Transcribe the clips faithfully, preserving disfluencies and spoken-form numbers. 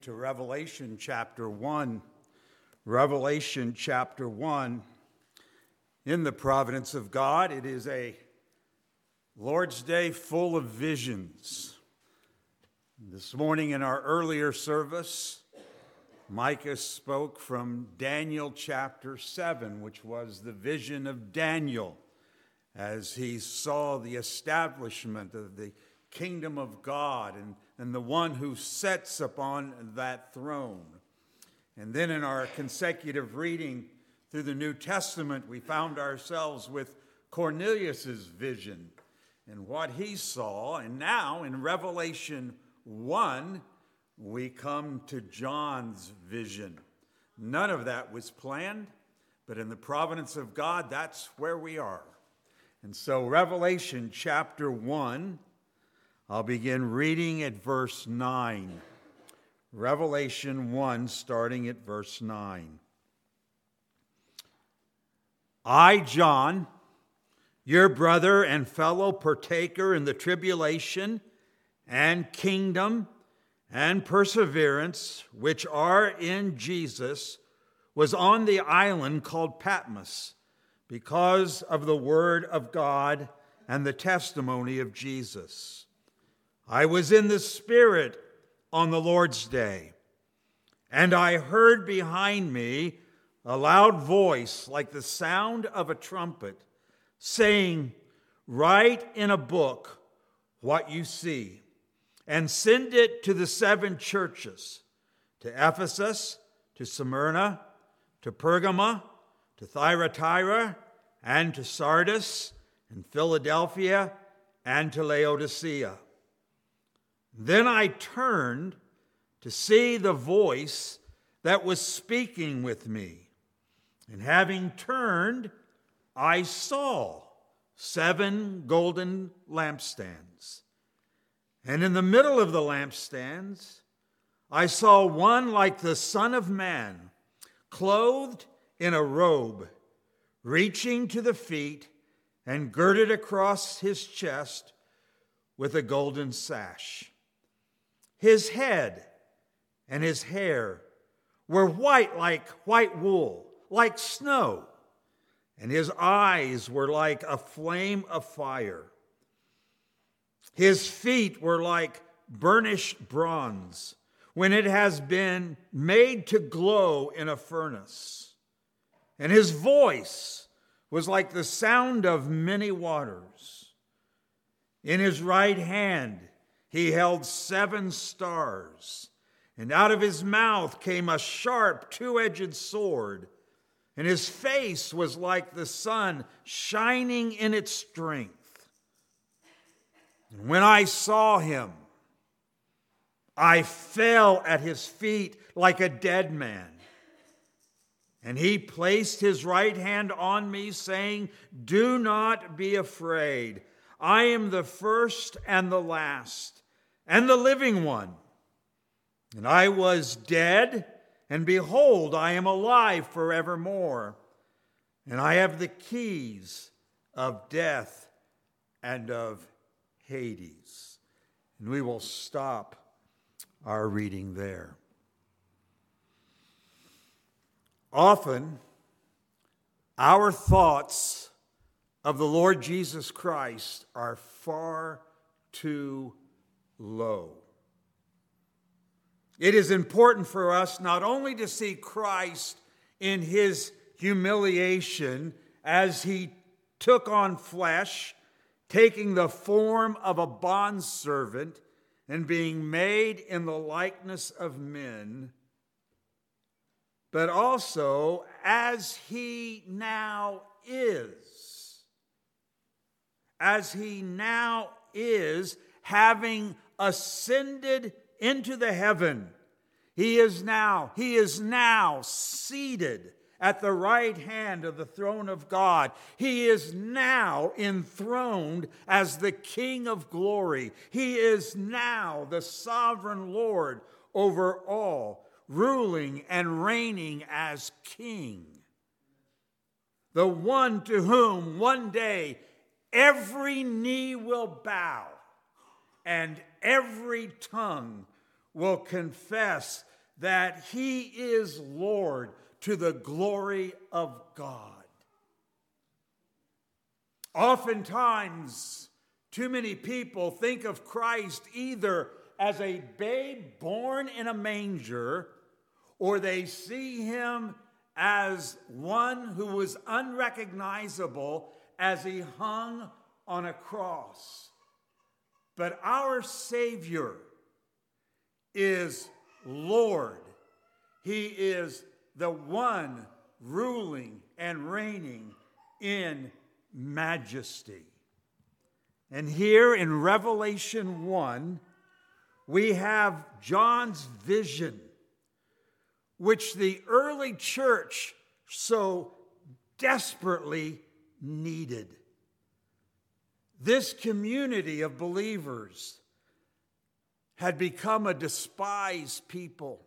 To Revelation chapter one. Revelation chapter one. In the providence of God, it is a Lord's Day full of visions. This morning in our earlier service, Micah spoke from Daniel chapter seven, which was the vision of Daniel as he saw the establishment of the kingdom of God and, and the one who sits upon that throne. And then in our consecutive reading through the New Testament, we found ourselves with Cornelius's vision and what he saw. And now in Revelation one, we come to John's vision. None of that was planned, but in the providence of God, that's where we are. And so Revelation chapter one, I'll begin reading at verse nine. Revelation one, starting at verse nine. I, John, your brother and fellow partaker in the tribulation and kingdom and perseverance which are in Jesus, was on the island called Patmos because of the word of God and the testimony of Jesus. I was in the Spirit on the Lord's day, and I heard behind me a loud voice like the sound of a trumpet, saying, "Write in a book what you see, and send it to the seven churches, to Ephesus, to Smyrna, to Pergama, to Thyatira, and to Sardis, and Philadelphia, and to Laodicea." Then I turned to see the voice that was speaking with me. And having turned, I saw seven golden lampstands. And in the middle of the lampstands, I saw one like the Son of Man, clothed in a robe, reaching to the feet and girded across his chest with a golden sash. His head and his hair were white like white wool, like snow, and his eyes were like a flame of fire. His feet were like burnished bronze when it has been made to glow in a furnace. And his voice was like the sound of many waters. In his right hand he held seven stars, and out of his mouth came a sharp two-edged sword, and his face was like the sun shining in its strength. And when I saw him, I fell at his feet like a dead man. And he placed his right hand on me, saying, "Do not be afraid. I am the first and the last, and the living one. And I was dead, and behold, I am alive forevermore. And I have the keys of death and of Hades." And we will stop our reading there. Often, our thoughts of the Lord Jesus Christ are far too low. It is important for us not only to see Christ in his humiliation as he took on flesh, taking the form of a bondservant and being made in the likeness of men, but also as he now is. As he now is, having ascended into the heaven, he is now, he is now seated at the right hand of the throne of God. He is now enthroned as the King of glory. He is now the sovereign Lord over all, ruling and reigning as King. The one to whom one day every knee will bow and every tongue will confess that he is Lord to the glory of God. Oftentimes, too many people think of Christ either as a babe born in a manger, or they see him as one who was unrecognizable as he hung on a cross. But our Savior is Lord. He is the one ruling and reigning in majesty. And here in Revelation one, we have John's vision, which the early church so desperately needed. This community of believers had become a despised people.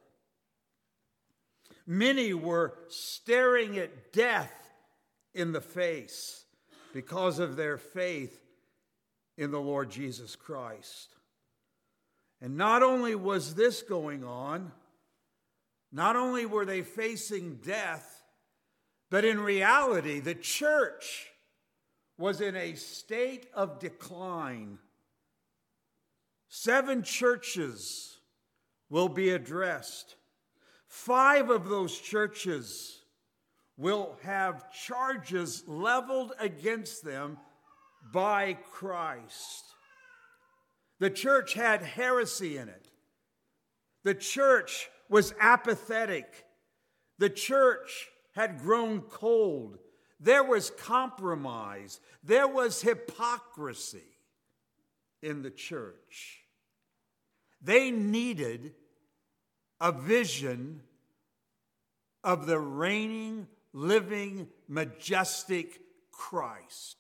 Many were staring at death in the face because of their faith in the Lord Jesus Christ. And not only was this going on, not only were they facing death, but in reality, the church was in a state of decline. Seven churches will be addressed. Five of those churches will have charges leveled against them by Christ. The church had heresy in it. The church was apathetic. The church had grown cold. There was compromise. There was hypocrisy in the church. They needed a vision of the reigning, living, majestic Christ.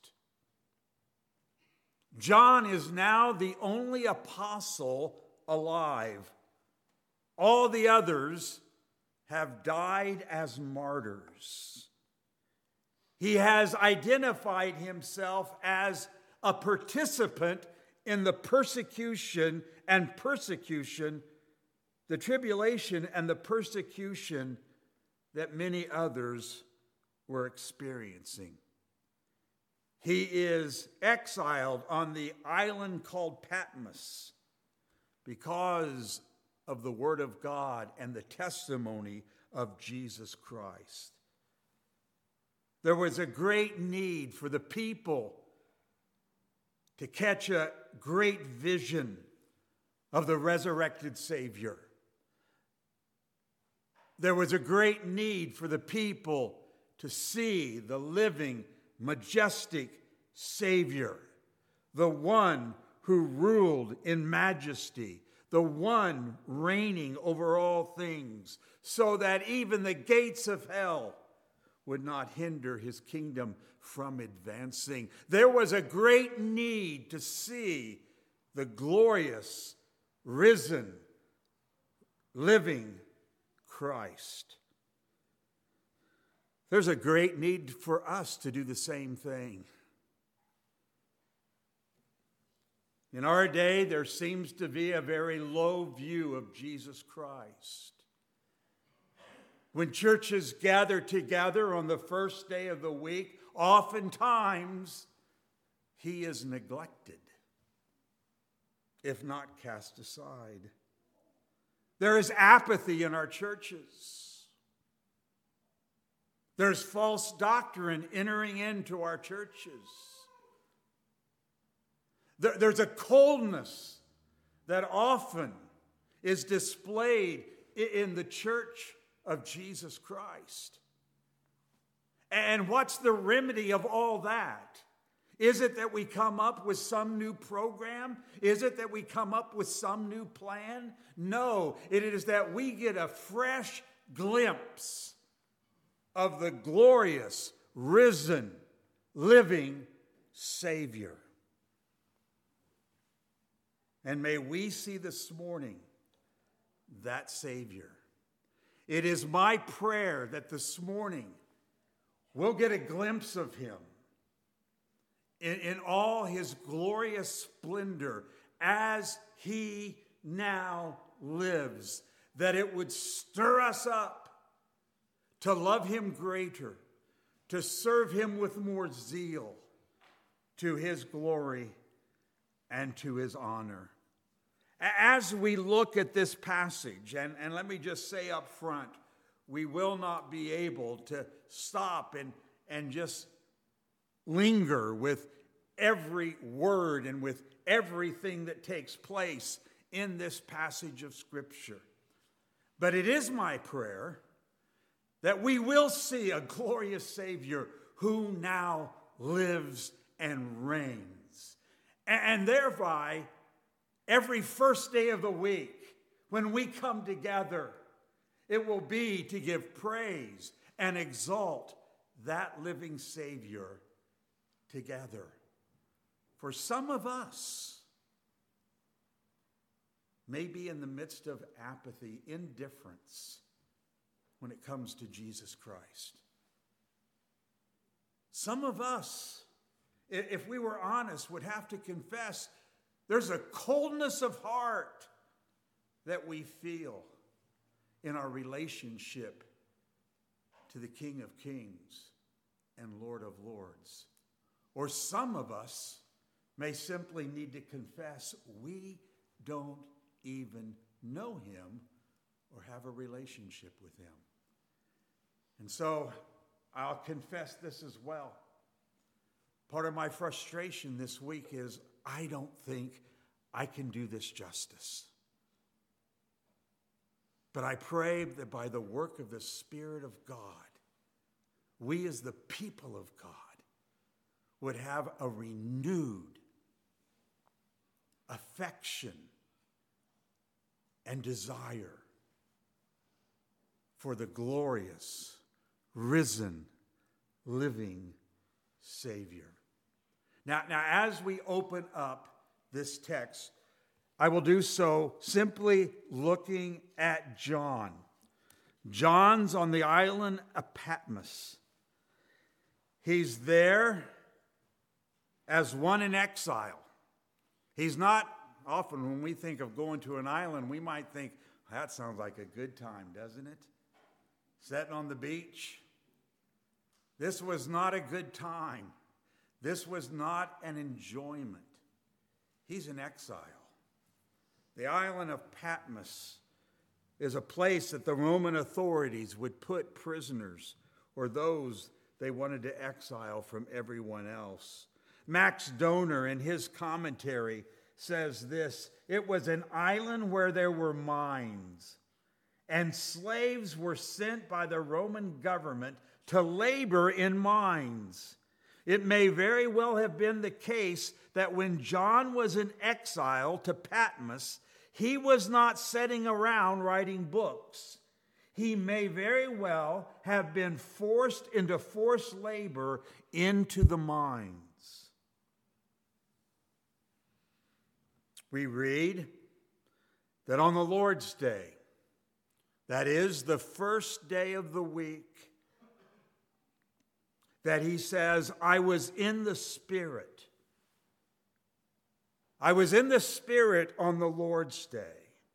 John is now the only apostle alive. All the others have died as martyrs. He has identified himself as a participant in the persecution and persecution, the tribulation and the persecution that many others were experiencing. He is exiled on the island called Patmos because of the Word of God and the testimony of Jesus Christ. There was a great need for the people to catch a great vision of the resurrected Savior. There was a great need for the people to see the living, majestic Savior, the one who ruled in majesty, the one reigning over all things, so that even the gates of hell would not hinder his kingdom from advancing. There was a great need to see the glorious, risen, living Christ. There's a great need for us to do the same thing. In our day, there seems to be a very low view of Jesus Christ. When churches gather together on the first day of the week, oftentimes he is neglected, if not cast aside. There is apathy in our churches. There's false doctrine entering into our churches. There, there's a coldness that often is displayed in the church of Jesus Christ. And what's the remedy of all that? Is it that we come up with some new program? Is it that we come up with some new plan? No, it is that we get a fresh glimpse of the glorious, risen, living Savior. And may we see this morning that Savior. It is my prayer that this morning we'll get a glimpse of him in, in all his glorious splendor as he now lives. that it would stir us up to love him greater, to serve him with more zeal, to his glory and to his honor. As we look at this passage, and, and let me just say up front, we will not be able to stop and, and just linger with every word and with everything that takes place in this passage of Scripture. But it is my prayer that we will see a glorious Savior who now lives and reigns. And thereby, every first day of the week, when we come together, it will be to give praise and exalt that living Savior together. For some of us may be in the midst of apathy, indifference, when it comes to Jesus Christ. Some of us, if we were honest, would have to confess there's a coldness of heart that we feel in our relationship to the King of Kings and Lord of Lords. Or some of us may simply need to confess we don't even know him or have a relationship with him. And so I'll confess this as well. Part of my frustration this week is I don't think I can do this justice. But I pray that by the work of the Spirit of God, we as the people of God would have a renewed affection and desire for the glorious, risen, living Savior. Now, now, as we open up this text, I will do so simply looking at John. John's on the island of Patmos. He's there as one in exile. He's not, often when we think of going to an island, we might think, that sounds like a good time, doesn't it? Sitting on the beach. This was not a good time. This was not an enjoyment. He's in exile. The island of Patmos is a place that the Roman authorities would put prisoners or those they wanted to exile from everyone else. Max Donner, in his commentary, says this: it was an island where there were mines, and slaves were sent by the Roman government to labor in mines. It may very well have been the case that when John was in exile to Patmos, he was not sitting around writing books. He may very well have been forced into forced labor into the mines. We read that on the Lord's Day, that is the first day of the week, that he says, I was in the Spirit. I was in the Spirit on the Lord's Day.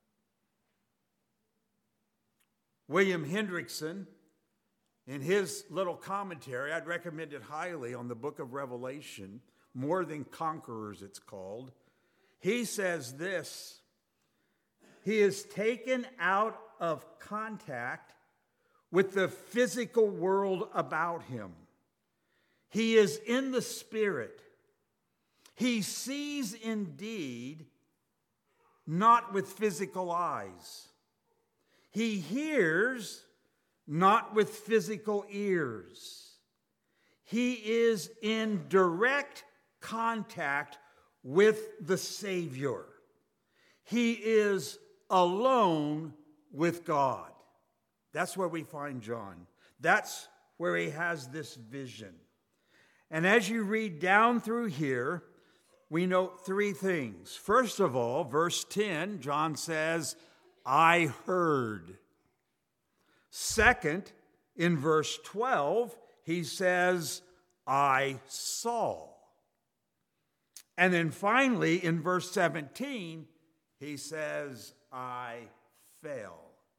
William Hendrickson, in his little commentary, I'd recommend it highly on the book of Revelation, More Than Conquerors it's called. He says this: he is taken out of contact with the physical world about him. He is in the Spirit. He sees indeed, not with physical eyes. He hears, not with physical ears. He is in direct contact with the Savior. He is alone with God. That's where we find John. That's where he has this vision. And as you read down through here, we note three things. First of all, verse ten, John says, I heard. Second, in verse twelve, he says, I saw. And then finally, in verse seventeen, he says, I fell.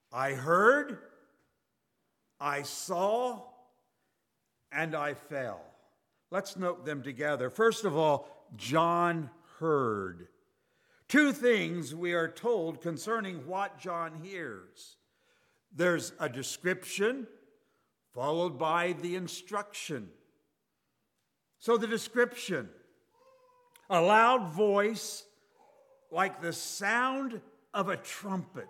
I heard, I saw, and I fell. Let's note them together. First of all, John heard. Two things we are told concerning what John hears. There's a description followed by the instruction. So the description, a loud voice like the sound of a trumpet.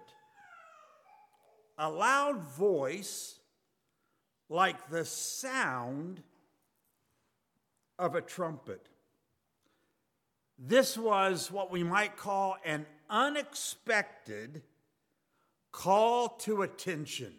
A loud voice like the sound of a trumpet. This was what we might call an unexpected call to attention.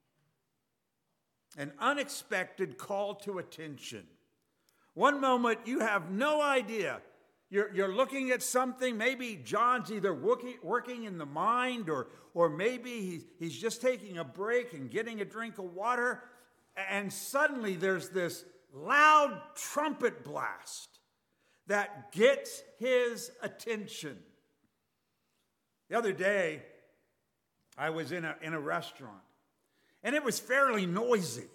An unexpected call to attention. One moment you have no idea. You're, you're looking at something. Maybe John's either working, working in the mind or, or maybe he's, he's just taking a break and getting a drink of water. And suddenly there's this loud trumpet blast that gets his attention. The other day, I was in a, in a restaurant, and it was fairly noisy.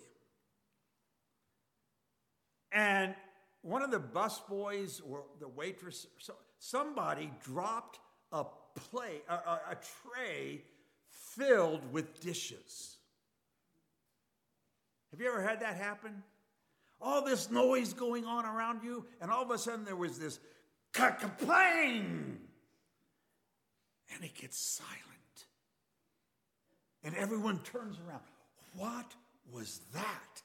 And one of the busboys or the waitress, so somebody dropped a plate, a, a, a tray filled with dishes. Have you ever had that happen? All this noise going on around you, and all of a sudden there was this ka-ka-plang, and it gets silent. And everyone turns around. What was that?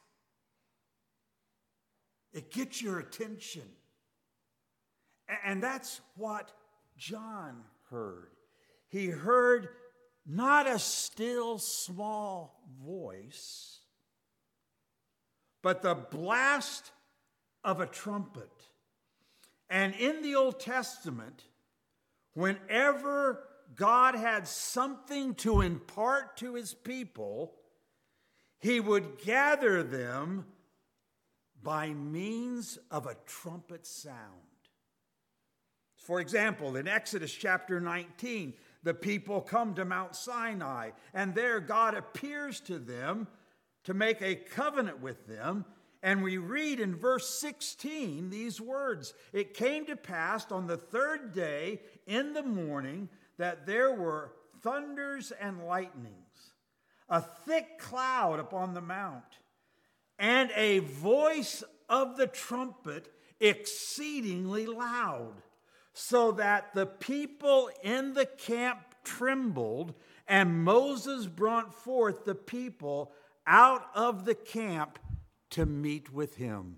It gets your attention. And that's what John heard. He heard not a still small voice, but the blast of a trumpet. And in the Old Testament, whenever God had something to impart to his people, he would gather them by means of a trumpet sound. For example, in Exodus chapter nineteen, the people come to Mount Sinai, and there God appears to them to make a covenant with them. And we read in verse sixteen these words, "It came to pass on the third day in the morning that there were thunders and lightnings, a thick cloud upon the mount, and a voice of the trumpet exceedingly loud, so that the people in the camp trembled, and Moses brought forth the people out of the camp to meet with him."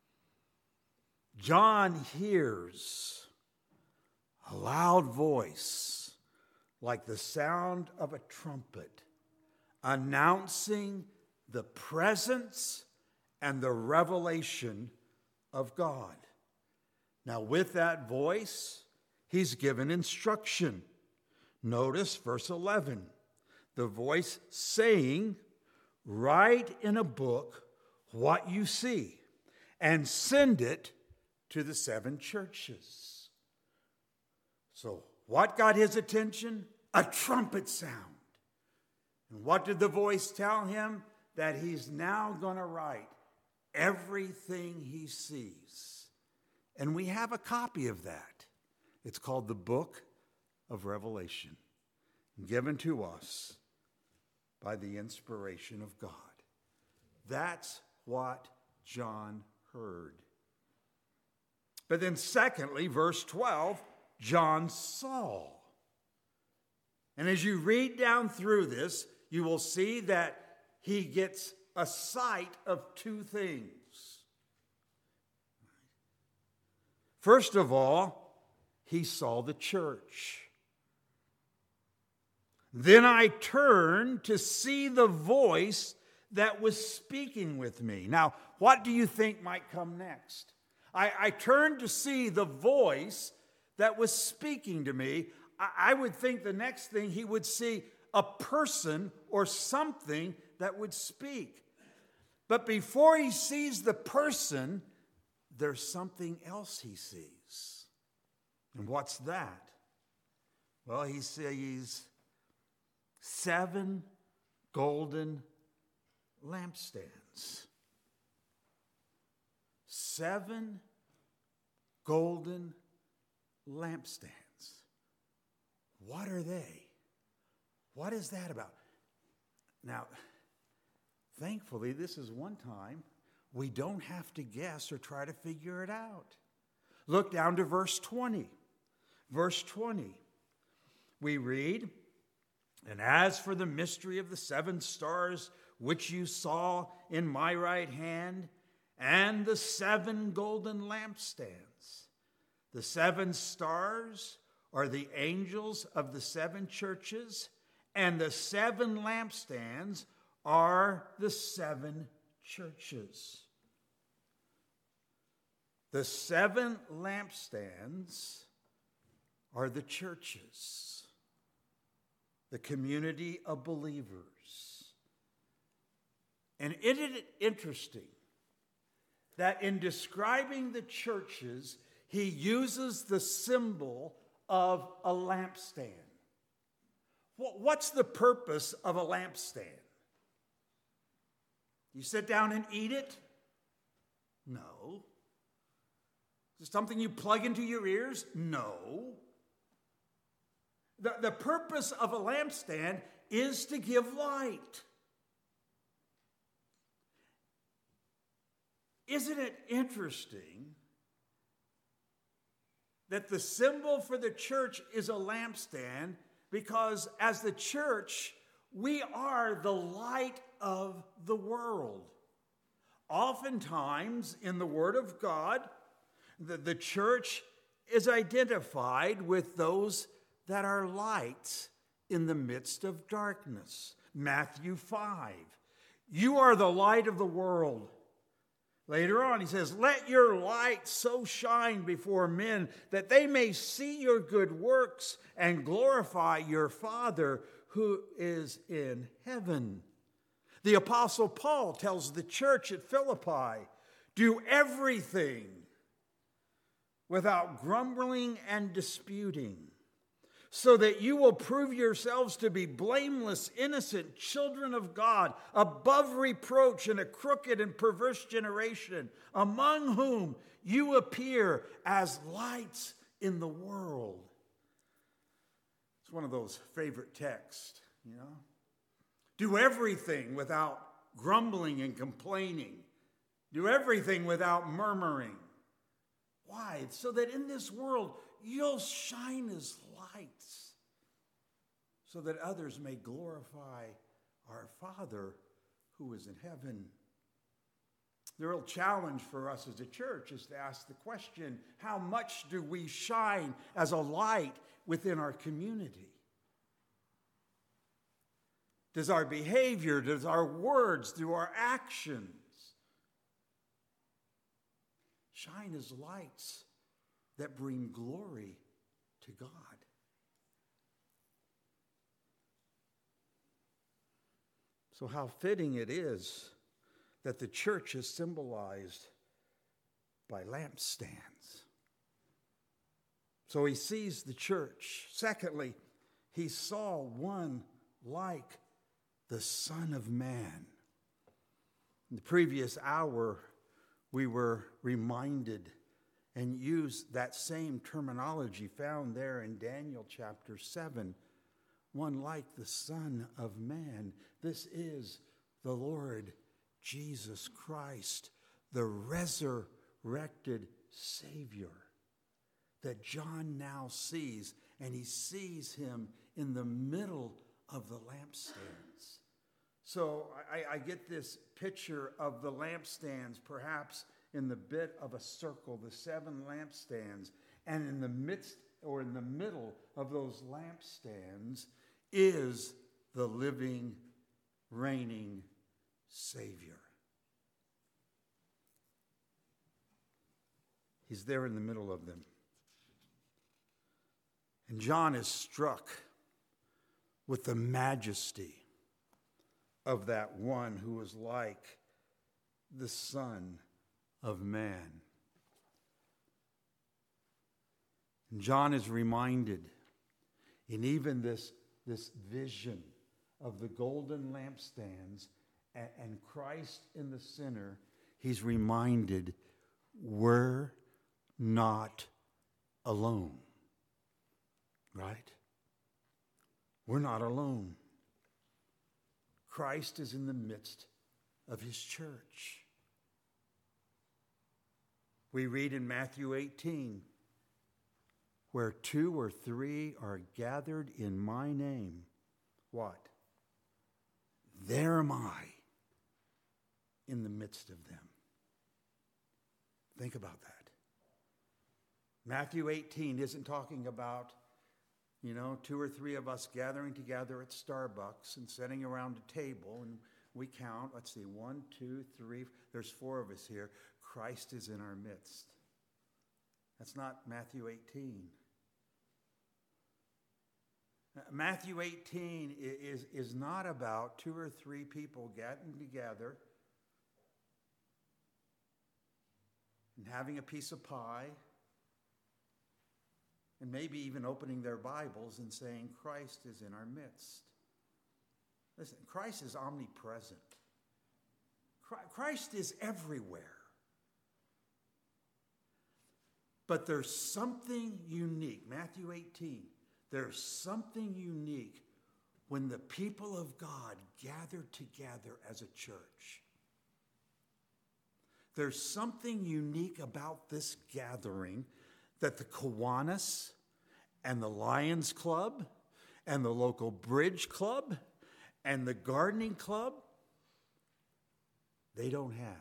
John hears a loud voice like the sound of a trumpet, announcing the presence and the revelation of God. Now, with that voice, he's given instruction. Notice verse eleven. The voice saying, "Write in a book what you see, and send it to the seven churches." So, what got his attention? A trumpet sound. And what did the voice tell him? That he's now going to write everything he sees. And we have a copy of that. It's called the Book of Revelation, given to us by the inspiration of God. That's what John heard. But then secondly, verse twelve, John saw. And as you read down through this, you will see that he gets a sight of two things. First of all, he saw the church. Then I turned to see the voice that was speaking with me. Now, what do you think might come next? I, I turned to see the voice that was speaking to me. I, I would think the next thing he would see a person or something that would speak. But before he sees the person, there's something else he sees. And what's that? Well, he sees seven golden lampstands. Seven golden lampstands. What are they? What is that about? Now, thankfully, this is one time we don't have to guess or try to figure it out. Look down to verse twenty. Verse twenty, we read, "And as for the mystery of the seven stars which you saw in my right hand, and the seven golden lampstands." The seven stars are the angels of the seven churches, and the seven lampstands are the seven churches. The seven lampstands are the churches, the community of believers. And isn't it interesting that in describing the churches, he uses the symbol of a lampstand? What's the purpose of a lampstand? You sit down and eat it? No. Is it something you plug into your ears? No. The, the purpose of a lampstand is to give light. Isn't it interesting that the symbol for the church is a lampstand? Because as the church, we are the light of the world. Oftentimes in the Word of God, the, the church is identified with those that are lights in the midst of darkness. Matthew five, you are the light of the world. Later on, he says, let your light so shine before men that they may see your good works and glorify your Father who is in heaven. The Apostle Paul tells the church at Philippi, do everything without grumbling and disputing, so that you will prove yourselves to be blameless, innocent children of God, above reproach in a crooked and perverse generation, among whom you appear as lights in the world. It's one of those favorite texts, you know. Do everything without grumbling and complaining. Do everything without murmuring. Why? It's so that in this world you'll shine as lights, so that others may glorify our Father who is in heaven. The real challenge for us as a church is to ask the question, how much do we shine as a light within our community? Does our behavior, does our words, do our actions shine as lights that bring glory to God? So how fitting it is that the church is symbolized by lampstands. So he sees the church. Secondly, he saw one like the Son of Man. In the previous hour, we were reminded and used that same terminology found there in Daniel chapter seven. One like the Son of Man. This is the Lord Jesus Christ, the resurrected Savior that John now sees, and he sees him in the middle of the lampstands. So I, I get this picture of the lampstands, perhaps in the bit of a circle, the seven lampstands, and in the midst or in the middle of those lampstands is the living, reigning Savior. He's there in the middle of them. And John is struck with the majesty of that one who is like the Son of Man. And John is reminded in even this, this vision of the golden lampstands and, and Christ in the center, he's reminded we're not alone. Right? We're not alone. Christ is in the midst of his church. We read in Matthew eighteen, where two or three are gathered in my name, what? There am I in the midst of them. Think about that. Matthew eighteen isn't talking about, you know, two or three of us gathering together at Starbucks and sitting around a table and we count, let's see, one, two, three, there's four of us here. Christ is in our midst. That's not Matthew eighteen. Matthew eighteen is, is not about two or three people getting together and having a piece of pie and maybe even opening their Bibles and saying, Christ is in our midst. Listen, Christ is omnipresent. Christ is everywhere. But there's something unique. Matthew eighteen, there's something unique when the people of God gather together as a church. There's something unique about this gathering that the Kiwanis and the Lions Club and the local bridge club and the gardening club, they don't have.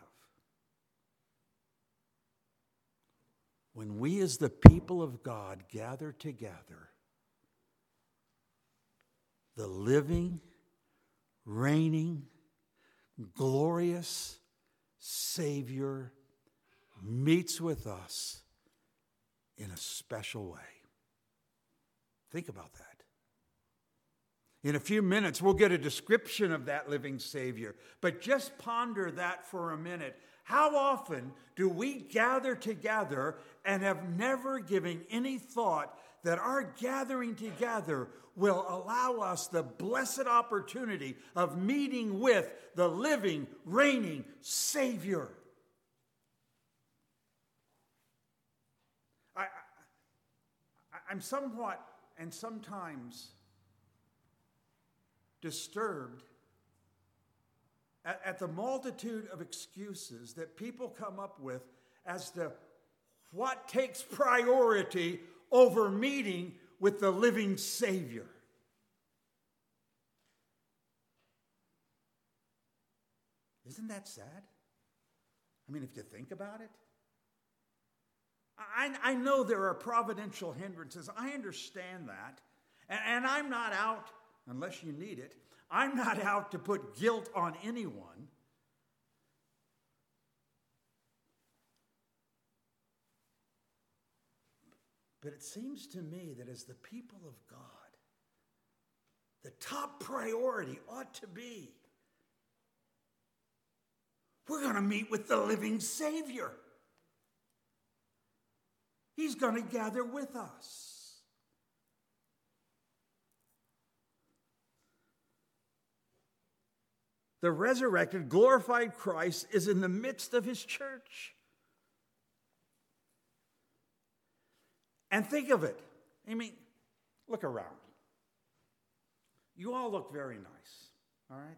When we as the people of God gather together, the living, reigning, glorious Savior meets with us in a special way. Think about that. In a few minutes, we'll get a description of that living Savior. But just ponder that for a minute. How often do we gather together and have never given any thought that our gathering together will allow us the blessed opportunity of meeting with the living, reigning Savior? I, I, I'm somewhat and sometimes disturbed at, at the multitude of excuses that people come up with as to what takes priority over meeting with the living Savior. Isn't that sad? I mean, if you think about it. I, I know there are providential hindrances. I understand that. And, and I'm not out, unless you need it, I'm not out to put guilt on anyone. But it seems to me that as the people of God, the top priority ought to be, we're going to meet with the living Savior. He's going to gather with us. The resurrected, glorified Christ is in the midst of his church. And think of it. I mean, look around. You all look very nice, all right?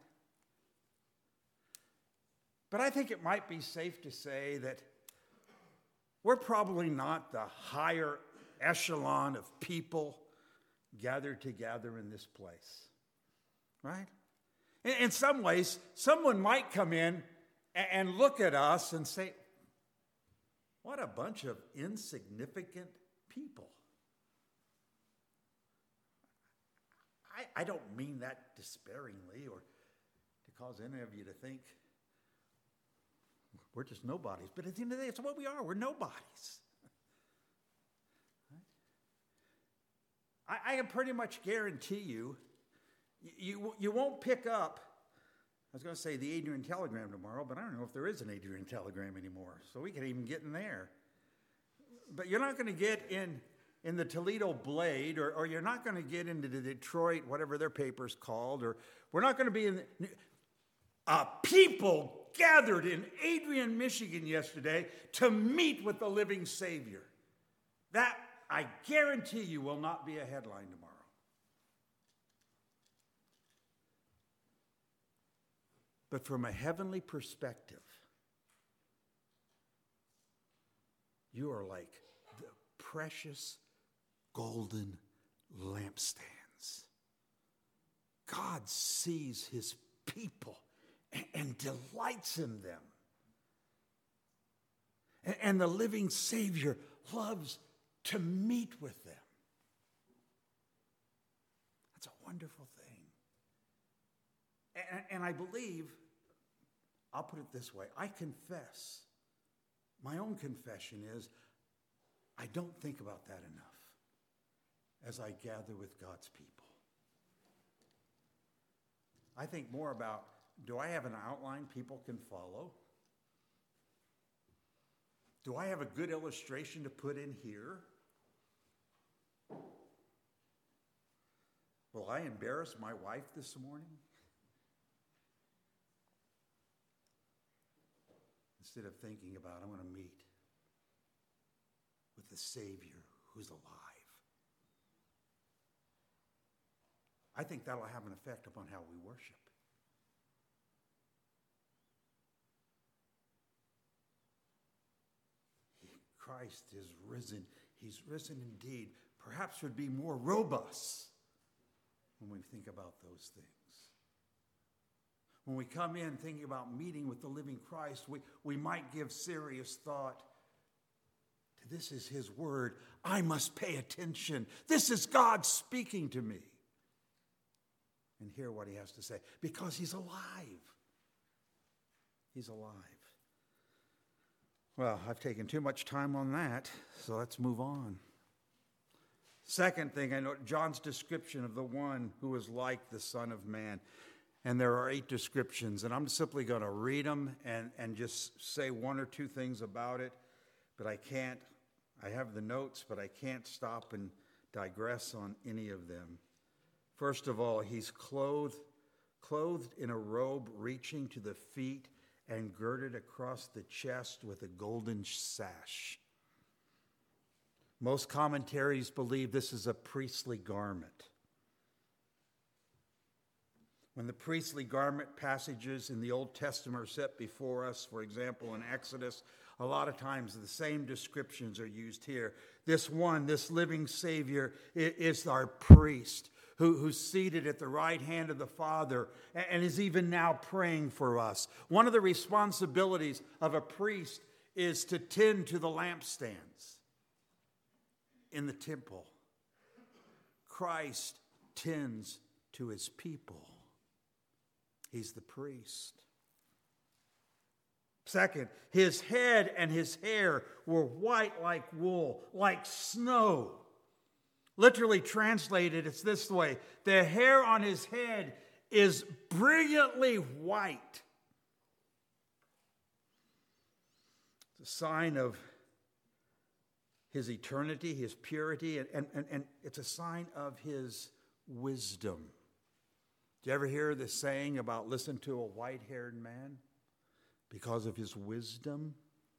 But I think it might be safe to say that we're probably not the higher echelon of people gathered together in this place, right? In, in some ways, someone might come in and, and look at us and say, what a bunch of insignificant people. I, I don't mean that despairingly or to cause any of you to think we're just nobodies. But at the end of the day, it's what we are. We're nobodies. Right? I, I can pretty much guarantee you, you, you won't pick up, I was going to say the Adrian Telegram tomorrow, but I don't know if there is an Adrian Telegram anymore. So we can even get in there. But you're not going to get in, in the Toledo Blade, or, or you're not going to get into the Detroit, whatever their paper's called, or we're not going to be in the, uh, people gathered in Adrian, Michigan yesterday to meet with the living Savior. That, I guarantee you, will not be a headline tomorrow. But from a heavenly perspective, you are like the precious golden lampstands. God sees his people and, and delights in them. And, and the living Savior loves to meet with them. That's a wonderful thing. And, and I believe, I'll put it this way, I confess, my own confession is, I don't think about that enough as I gather with God's people. I think more about, do I have an outline people can follow? Do I have a good illustration to put in here? Will I embarrass my wife this morning? Instead of thinking about, I want to meet with the Savior who's alive. I think that'll have an effect upon how we worship. He, Christ is risen. He's risen indeed. Perhaps would be more robust when we think about those things. When we come in thinking about meeting with the living Christ, we, we might give serious thought to, this is his word. I must pay attention. This is God speaking to me. And hear what he has to say. Because he's alive. He's alive. Well, I've taken too much time on that, so let's move on. Second thing, I know John's description of the one who is like the Son of Man. And there are eight descriptions, and I'm simply going to read them and, and just say one or two things about it. But I can't, I have the notes, but I can't stop and digress on any of them. First of all, he's clothed, clothed in a robe reaching to the feet and girded across the chest with a golden sash. Most commentaries believe this is a priestly garment. When the priestly garment passages in the Old Testament are set before us, for example, in Exodus, a lot of times the same descriptions are used here. This one, this living Savior, is our priest who, who's seated at the right hand of the Father and is even now praying for us. One of the responsibilities of a priest is to tend to the lampstands in the temple. Christ tends to his people. He's the priest. Second, his head and his hair were white like wool, like snow. Literally translated, it's this way. The hair on his head is brilliantly white. It's a sign of his eternity, his purity, and, and, and it's a sign of his wisdom. Do you ever hear this saying about listen to a white-haired man because of his wisdom?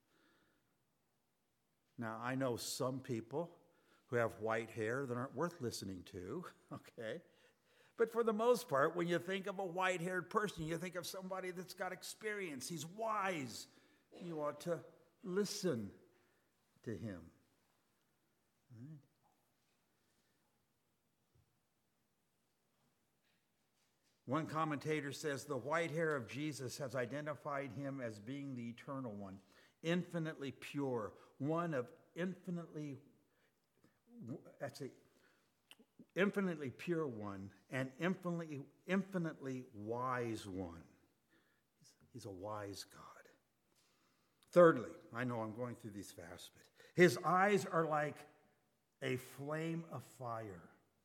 Now, I know some people who have white hair that aren't worth listening to, okay? But for the most part, when you think of a white-haired person, you think of somebody that's got experience. He's wise. You ought to listen to him. Right? One commentator says the white hair of Jesus has identified him as being the eternal one, infinitely pure, one of infinitely, that's a infinitely pure one, and infinitely, infinitely wise one. He's a wise God. Thirdly, I know I'm going through these fast, but his eyes are like a flame of fire.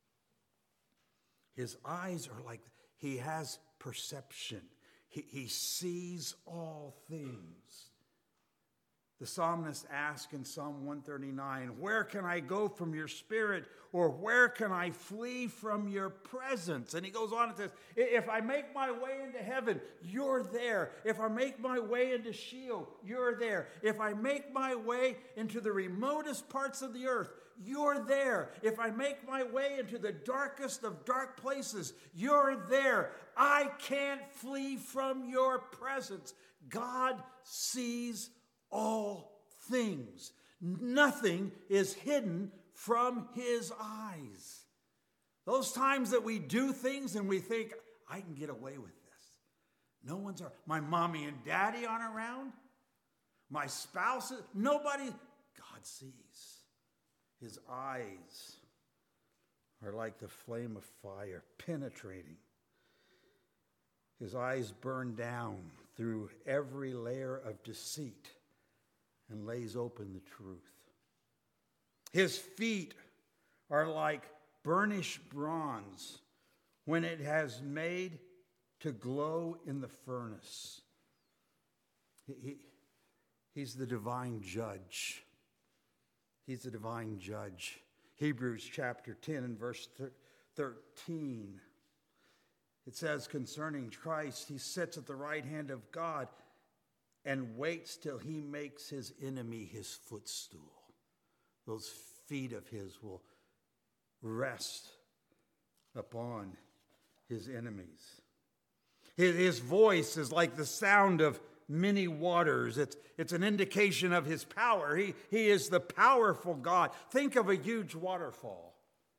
His eyes are like, he has perception. He, he sees all things. The psalmist asks in Psalm one thirty-nine, where can I go from your spirit, or where can I flee from your presence? And he goes on and says, if I make my way into heaven, you're there. If I make my way into Sheol, you're there. If I make my way into the remotest parts of the earth, you're there. If I make my way into the darkest of dark places, you're there. I can't flee from your presence. God sees all things. Nothing is hidden from his eyes. Those times that we do things and we think, I can get away with this. No one's around. My mommy and daddy aren't around. My spouse, nobody. God sees. His eyes are like the flame of fire, penetrating. His eyes burn down through every layer of deceit and lays open the truth. His feet are like burnished bronze when it has made to glow in the furnace. He, he, he's the divine judge. He's the divine judge. Hebrews chapter ten and verse thirteen. It says concerning Christ, he sits at the right hand of God and waits till he makes his enemy his footstool. Those feet of his will rest upon his enemies. His, his voice is like the sound of many waters. It's, it's an indication of his power. He, he is the powerful God. Think of a huge waterfall.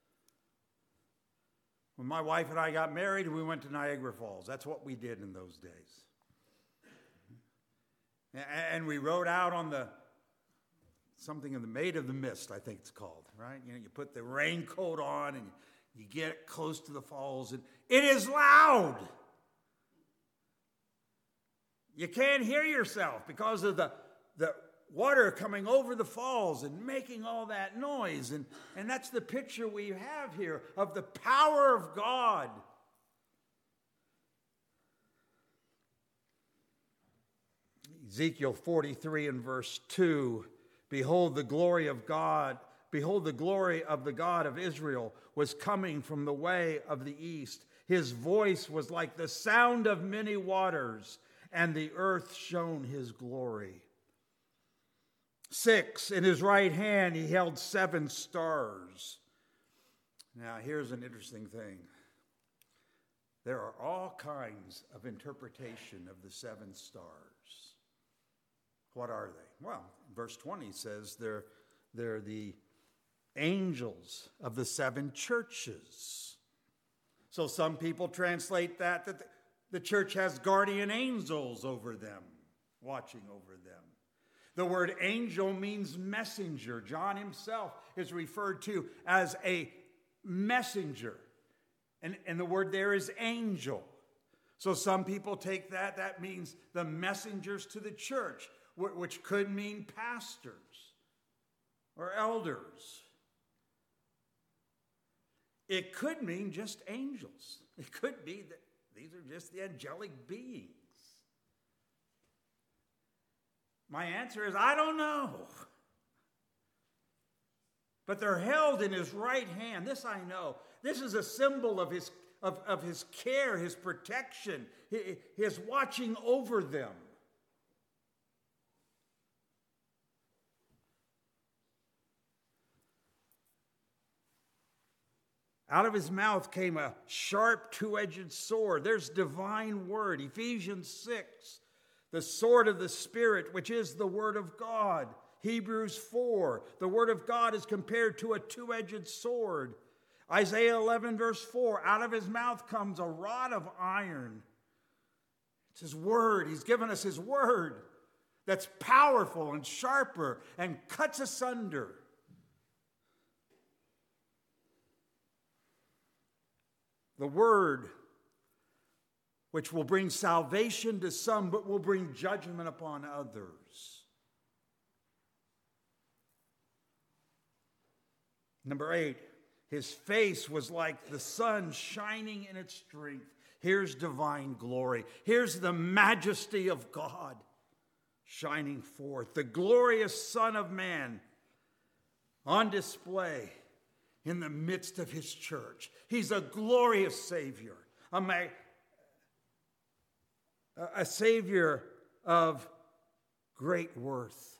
When my wife and I got married, we went to Niagara Falls. That's what we did in those days. And we rode out on the, something in the Maid of the Mist, I think it's called, right? You know, you put the raincoat on and you get close to the falls, and it is loud. You can't hear yourself because of the, the water coming over the falls and making all that noise. And, and that's the picture we have here of the power of God. Ezekiel forty-three and verse two, behold the glory of God, behold the glory of the God of Israel was coming from the way of the east. His voice was like the sound of many waters, and the earth shone his glory. Six, in his right hand he held seven stars. Now here's an interesting thing. There are all kinds of interpretation of the seven stars. What are they? Well, verse twenty says they're, they're the angels of the seven churches. So some people translate that, that the church has guardian angels over them, watching over them. The word angel means messenger. John himself is referred to as a messenger. And, and the word there is angel. So some people take that, that means the messengers to the church, which could mean pastors or elders. It could mean just angels. It could be that these are just the angelic beings. My answer is, I don't know. But they're held in his right hand. This I know. This is a symbol of his, of, of his care, his protection, his watching over them. Out of his mouth came a sharp two-edged sword. There's divine word, Ephesians six. The sword of the Spirit, which is the word of God. Hebrews four. The word of God is compared to a two-edged sword. Isaiah eleven verse four. Out of his mouth comes a rod of iron. It's his word. He's given us his word that's powerful and sharper and cuts asunder. The word which will bring salvation to some, but will bring judgment upon others. Number eight, his face was like the sun shining in its strength. Here's divine glory. Here's the majesty of God shining forth, the glorious Son of Man on display in the midst of his church. He's a glorious Savior, a, ma- a Savior of great worth.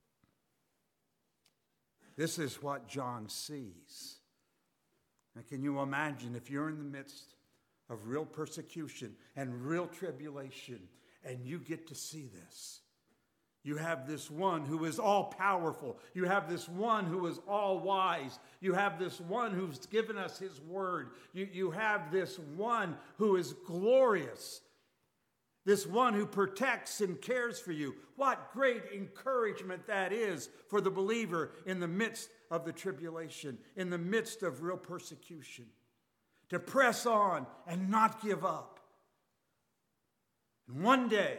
This is what John sees. And can you imagine if you're in the midst of real persecution and real tribulation and you get to see this? You have this one who is all powerful. You have this one who is all wise. You have this one who's given us his word. You, you have this one who is glorious. This one who protects and cares for you. What great encouragement that is for the believer in the midst of the tribulation, in the midst of real persecution. To press on and not give up. And one day,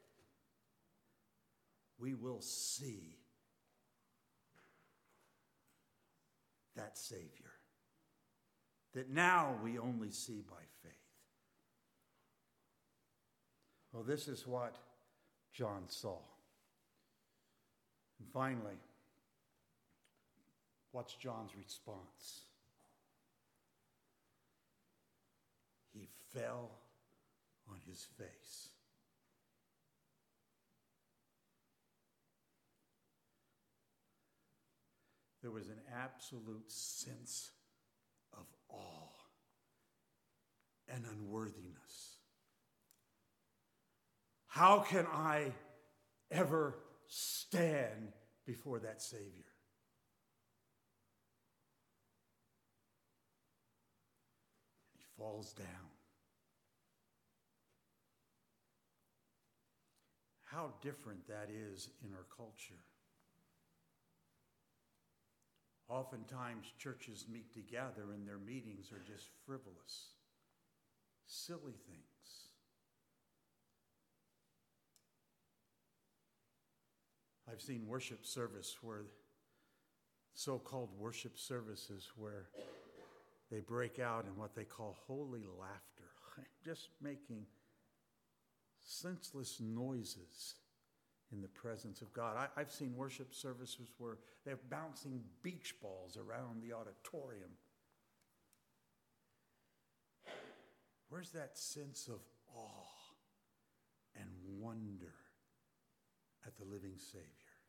we will see that Savior that now we only see by faith. Well, this is what John saw. And finally, what's John's response? He fell on his face. There was an absolute sense of awe and unworthiness. How can I ever stand before that Savior? He falls down. How different that is in our culture. Oftentimes, churches meet together and their meetings are just frivolous, silly things. I've seen worship service where, so-called worship services where they break out in what they call holy laughter, just making senseless noises in the presence of God. I, I've seen worship services where they're bouncing beach balls around the auditorium. Where's that sense of awe and wonder at the living Savior?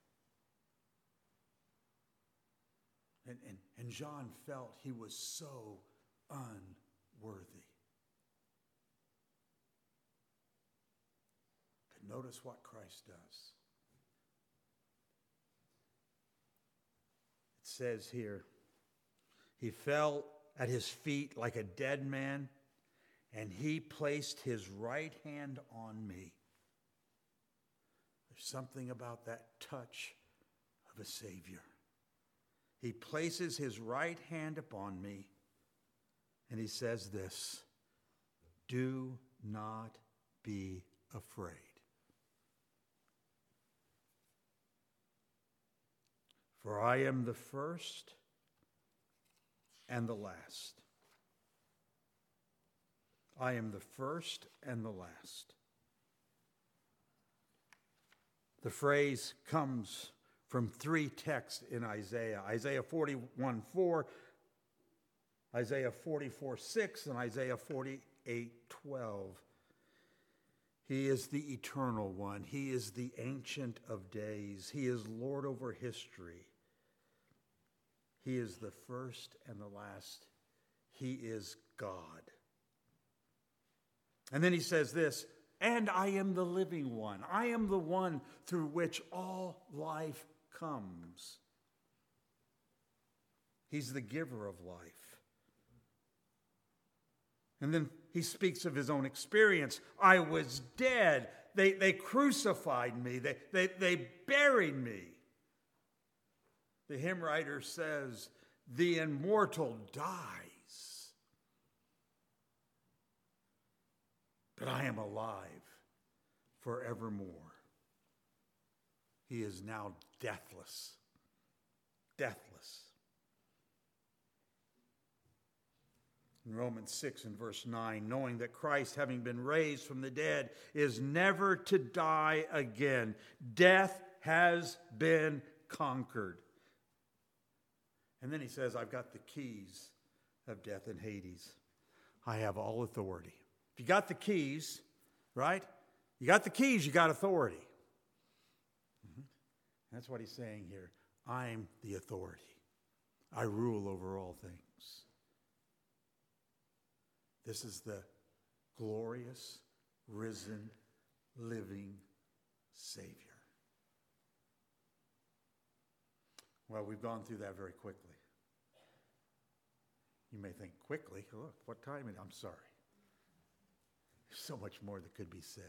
And, and, and John felt he was so unworthy. But notice what Christ does. It says here, he fell at his feet like a dead man, and he placed his right hand on me. There's something about that touch of a Savior. He places his right hand upon me, and he says this, do not be afraid. For I am the first and the last. I am the first and the last. The phrase comes from three texts in Isaiah. Isaiah forty-one four, Isaiah forty-four six, and Isaiah forty-eight twelve. He is the eternal one. He is the Ancient of Days. He is Lord over history. He is the first and the last. He is God. And then he says this, and I am the living one. I am the one through which all life comes. He's the giver of life. And then he speaks of his own experience. I was dead. They, they crucified me. They, they, they buried me. The hymn writer says, the immortal dies, but I am alive forevermore. He is now deathless, deathless. In Romans six and verse nine, knowing that Christ, having been raised from the dead, is never to die again. Death has been conquered. And then he says, I've got the keys of death and Hades. I have all authority. If you got the keys, right? You got the keys, you got authority. Mm-hmm. That's what he's saying here. I'm the authority. I rule over all things. This is the glorious, risen, living Savior. Well, we've gone through that very quickly. You may think, quickly? Look, what time is it? I'm sorry. There's so much more that could be said.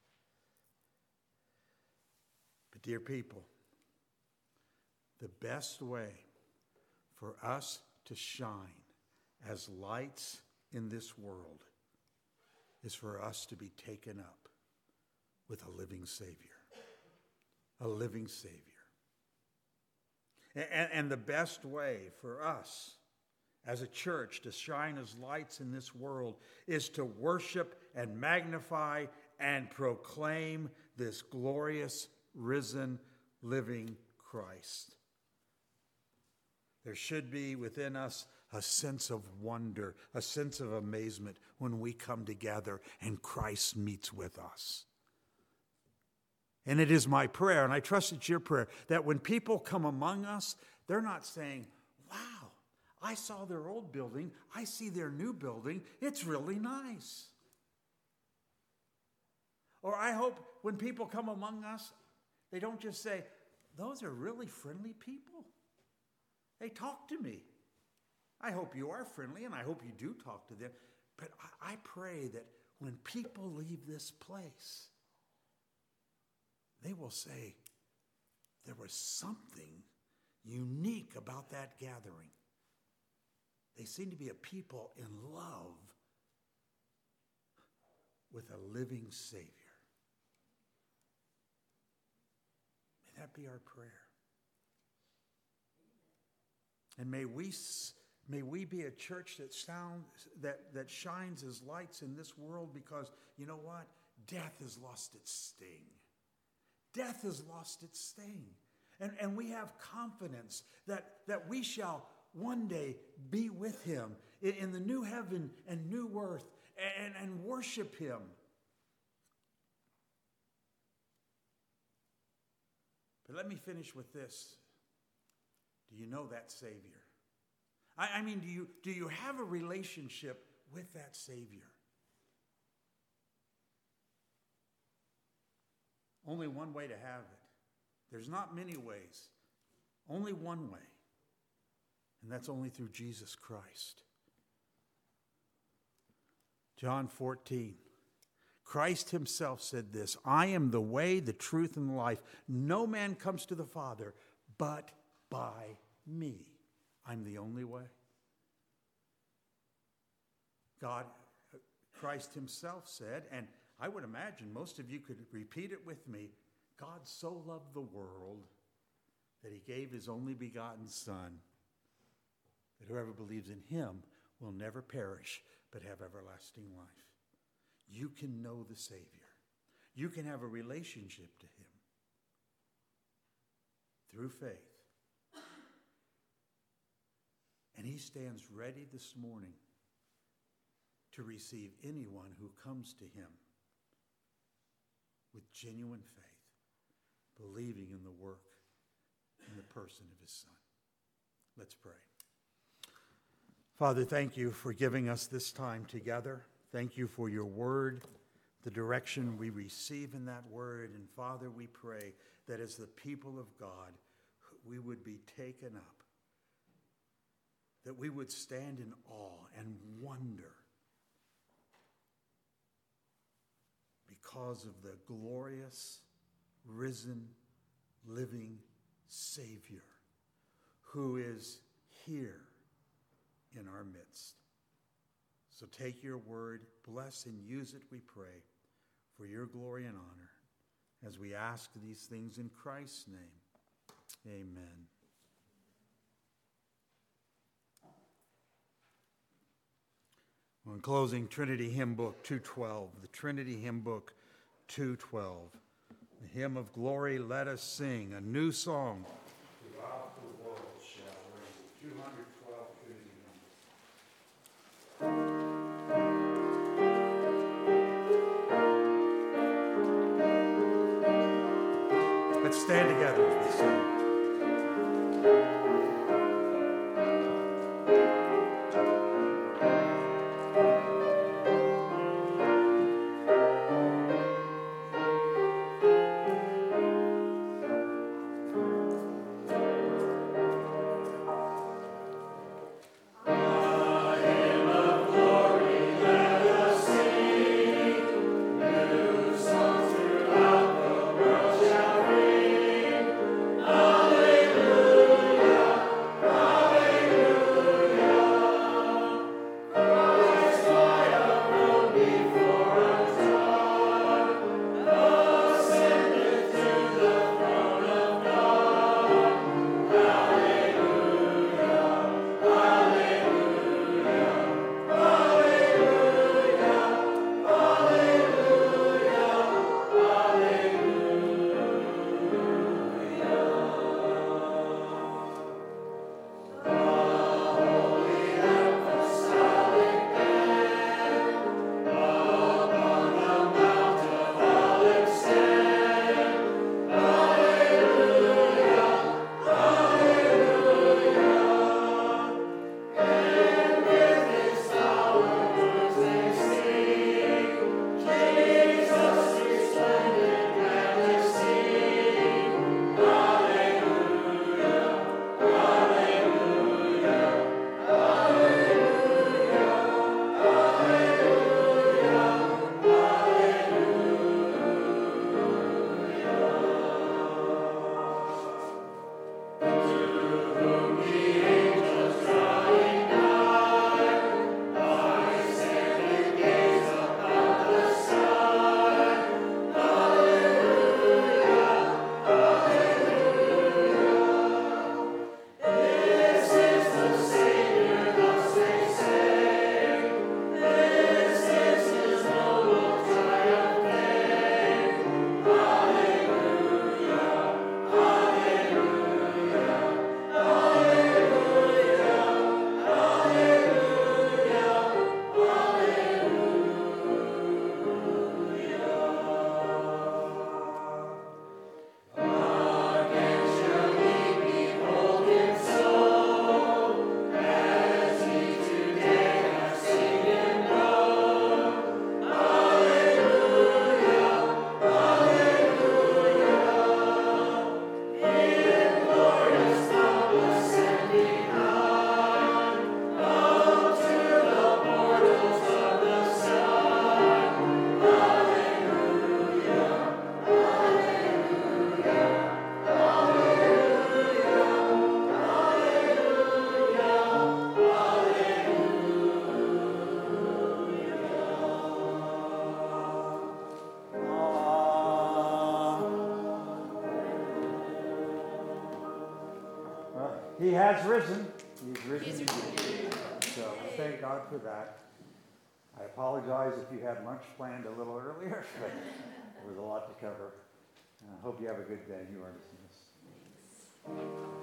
But dear people, the best way for us to shine as lights in this world is for us to be taken up with a living Savior. A living Savior. And, and the best way for us as a church to shine as lights in this world is to worship and magnify and proclaim this glorious, risen, living Christ. There should be within us a sense of wonder, a sense of amazement when we come together and Christ meets with us. And it is my prayer, and I trust it's your prayer, that when people come among us, they're not saying, wow, I saw their old building, I see their new building, it's really nice. Or I hope when people come among us, they don't just say, those are really friendly people. They talk to me. I hope you are friendly, and I hope you do talk to them. But I pray that when people leave this place, they will say, there was something unique about that gathering. They seem to be a people in love with a living Savior. May that be our prayer. And may we, may we be a church that sounds that, that shines as lights in this world, because you know what? Death has lost its sting. Death has lost its sting. And, and we have confidence that, that we shall one day be with him in, in the new heaven and new earth and, and worship him. But let me finish with this. Do you know that Savior? I, I mean, do you, do you have a relationship with that Savior? Only one way to have it. There's not many ways. Only one way. And that's only through Jesus Christ. John fourteen. Christ himself said this, I am the way, the truth, and the life. No man comes to the Father but by me. I'm the only way. God, Christ himself said, and I would imagine most of you could repeat it with me, God so loved the world that he gave his only begotten Son, that whoever believes in him will never perish but have everlasting life. You can know the Savior. You can have a relationship to him through faith. And he stands ready this morning to receive anyone who comes to him with genuine faith, believing in the work and the person of his Son. Let's pray. Father, thank you for giving us this time together. Thank you for your word, the direction we receive in that word. And Father, we pray that as the people of God, we would be taken up, that we would stand in awe and wonder because of the glorious, risen, living Savior who is here in our midst. So take your word, bless and use it, we pray, for your glory and honor, as we ask these things in Christ's name. Amen. In closing, Trinity Hymn Book two twelve, the Trinity Hymn Book two twelve. The hymn of glory, let us sing, a new song. Throughout the world shall ring. two twelve Trinity Hymn. Let's stand together as we sing. He has risen. He's risen He's indeed. So thank God for that. I apologize if you had lunch planned a little earlier, but there was a lot to cover. I hope you have a good day. You are dismissed.